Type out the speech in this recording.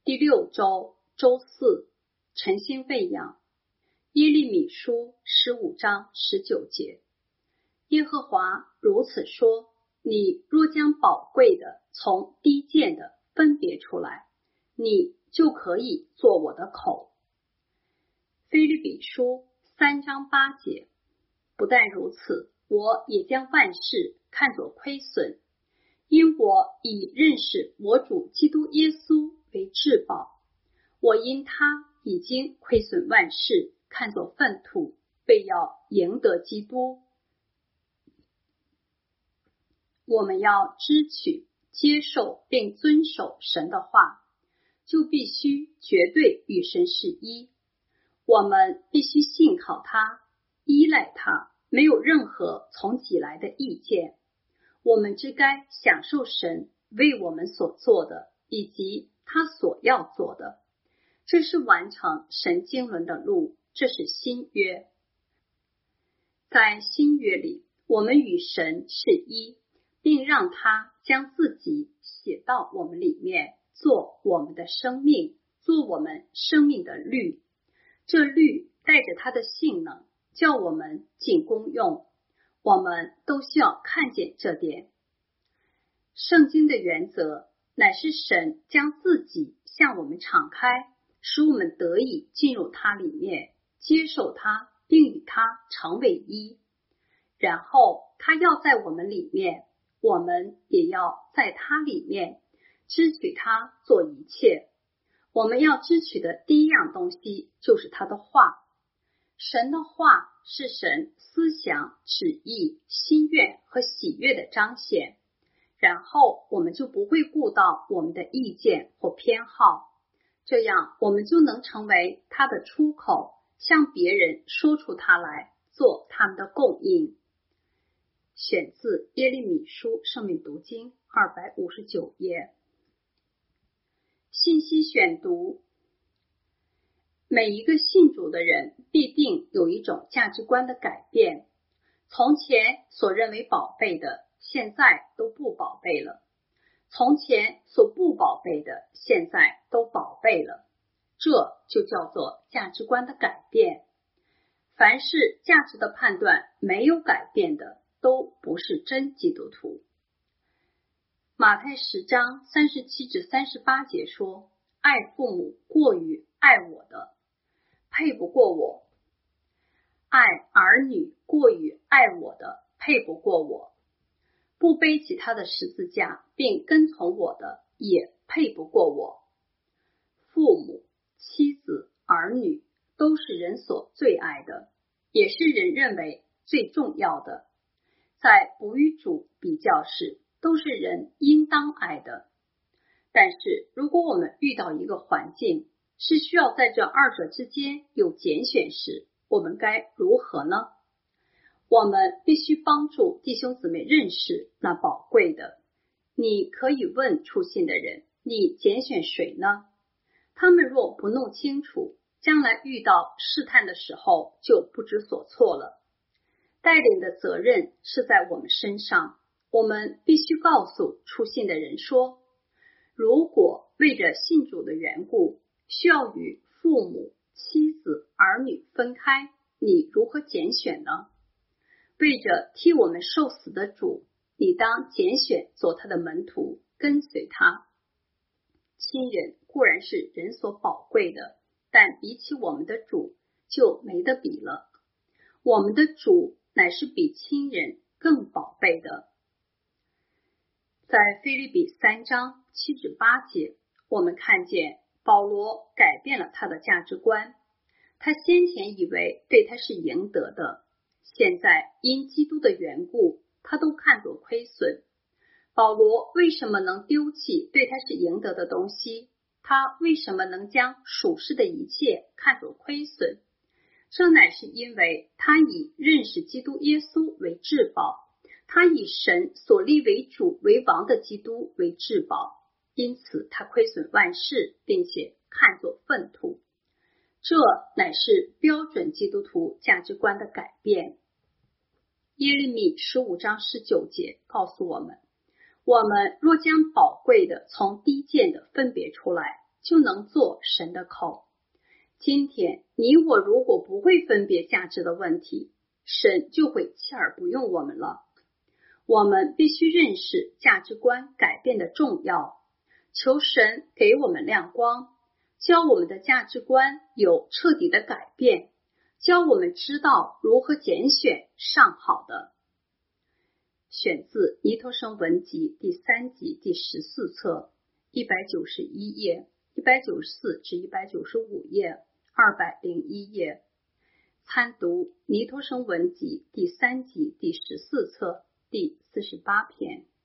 第6周周四，晨星喂养。耶利米书15章19节，耶和华如此说，你若将宝贵的从低贱的分别出来，你就可以做我的口。腓立比书3章8节，不但如此，我也将万事看作亏损，因我以认识我主基督耶稣为至宝，我因他已经亏损万事，看作粪土，为要赢得基督。我们要支取、接受并遵守神的话，就必须绝对与神是一。我们必须信靠他，依赖他，没有任何从己来的意见。我们只该享受神为我们所做的，以及他所要做的。这是完成神经纶的路，这是新约。在新约里，我们与神是一，并让他将自己写到我们里面，做我们的生命，做我们生命的律。这律带着他的性能，叫我们仅供用。我们都需要看见这点。圣经的原则乃是神将自己向我们敞开，使我们得以进入他里面，接受他，并与他成为一。然后他要在我们里面，我们也要在他里面，支取他做一切。我们要支取的第一样东西就是他的话。神的话是神思想、旨意、心愿和喜悦的彰显，然后我们就不会顾到我们的意见或偏好，这样我们就能成为他的出口，向别人说出他来，做他们的供应。选自耶利米书生命读经259页。信息选读。每一个信主的人必定有一种价值观的改变，从前所认为宝贝的，现在都不宝贝了；从前所不宝贝的，现在都宝贝了。这就叫做价值观的改变。凡是价值的判断没有改变的，都不是真基督徒。马太10章37至38节说，爱父母过于爱我的，配不过我；爱儿女过于爱我的，配不过我；不背起他的十字架并跟从我的，也配不过我。父母、妻子、儿女都是人所最爱的，也是人认为最重要的。在不与主比较时，都是人应当爱的。但是如果我们遇到一个环境，是需要在这二者之间有拣选时，我们该如何呢？我们必须帮助弟兄姊妹认识那宝贵的。你可以问出信的人，你拣选谁呢？他们若不弄清楚，将来遇到试探的时候就不知所措了。带领的责任是在我们身上，我们必须告诉出信的人说，如果为着信主的缘故，需要与父母、妻子、儿女分开，你如何拣选呢？为着替我们受死的主，你当拣选做他的门徒，跟随他。亲人固然是人所宝贵的，但比起我们的主就没得比了。我们的主乃是比亲人更宝贝的。在腓立比3章7至8节，我们看见保罗改变了他的价值观。他先前以为对他是赢得的，现在因基督的缘故，他都看作亏损。保罗为什么能丢弃对他是赢得的东西？他为什么能将属世的一切看作亏损？这乃是因为他以认识基督耶稣为至宝，他以神所立为主为王的基督为至宝，因此他亏损万事，并且看作粪土。这乃是标准基督徒价值观的改变。耶利米15章19节告诉我们，我们若将宝贵的从低贱的分别出来， 就能做神的口。今天你我如果不会分别价值的问题，神就会弃而不用我们了。我们必须认识价值观改变的重要，求神给我们亮光，教我们的价值观有彻底的改变，教我们知道如何拣选上好的。选自尼托生文集第3集第14册191页194至195页201页，参读尼托生文集第3集第14册第48篇。